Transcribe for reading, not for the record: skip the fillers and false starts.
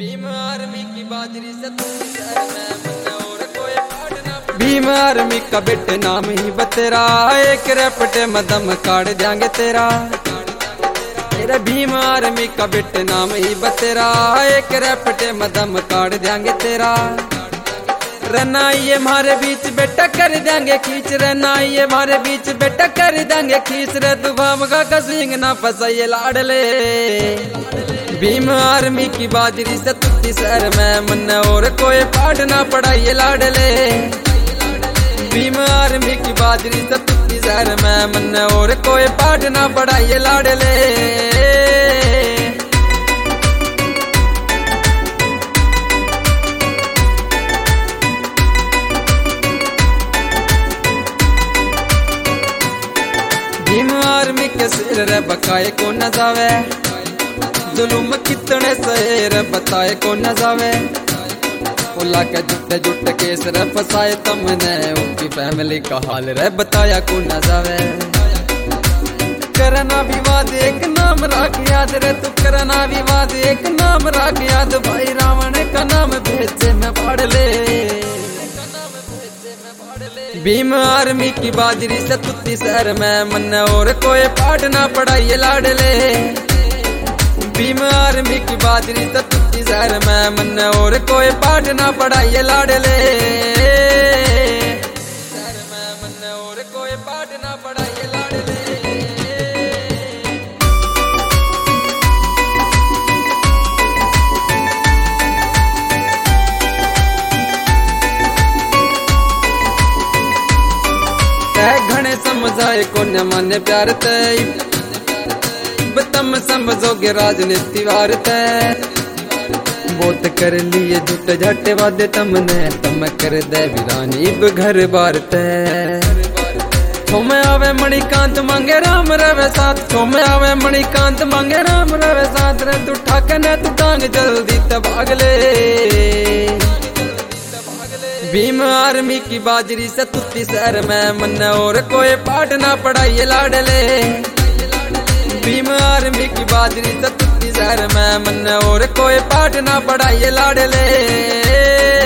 Bhim army की बाजरी से शहर में मुन्ने और कोई पाट ना। भीम आर्मी का बेटे नाम ही बतेरा, एक रपटे मदम काट देंगे तेरा। तेरा भीम आर्मी का बेटे नाम ही बतेरा, एक रपटे मदम काट देंगे तेरा। रना ये हमारे बीच बेटा कर देंगे खींच, रना ये हमारे बीच बेटा कर देंगे खींच रे। तू भामगा का सिंग ना फसाइए लाडले। भीम आर्मी की बाजरी से तुत्ती शहर में मुन्ने और कोई पाठ ना पढ़ाइए लाडले। भीम आर्मी की बाजरी से तुत्ती शहर में मुन्ने और कोई पाठ ना पढ़ाइए लाडले। भीम आर्मी के सिर रे बकाए को न जावे, जुलुम कितने शहर बताए को न जावे। उला के जुटे जुटे केस रे फसाए तुमने, उनकी फैमिली का हाल रे बताया को न जावे। करना विवाद एक नाम राख याद रे, तू करना विवाद एक नाम राख याद। भाई रावण का नाम भेजे में पढ़ ले। भीम आर्मी की बाजरी से तुत्ती शहर में मुन्ने और कोई पाठ ना पढ़ाइए लाडले। भीम आर्मी की बाजरी से तुत्ती शहर में मुन्ने और कोई पाठ ना पढ़ाइए लाडले। शहर में मुन्ने और कोई पाठ ना पढ़ाइए लाडले। घने समझाए को न माने प्यार तय, तुम समझोगे राजनीति वार्त। बहुत कर लिए झूठे झाटे वादे तुमने, तुम कर दे वीरानी घर बारत। छोमे आवे मणिकांत मांगे राम रवे साथ, छोमे आवे मणिकांत मांगे राम रवे साथ रे। तू ठाकने तू टांग जल्दी तबाग ले। भीम आर्मी की बाजरी से तुत्ती शहर में मुन्ने और कोई पाठ ना पढ़ाइए लाडले। भीम आर्मी की बाजरी से तुत्ती शहर में मुन्ने और कोई पाठ ना पढ़ाइए लाडले।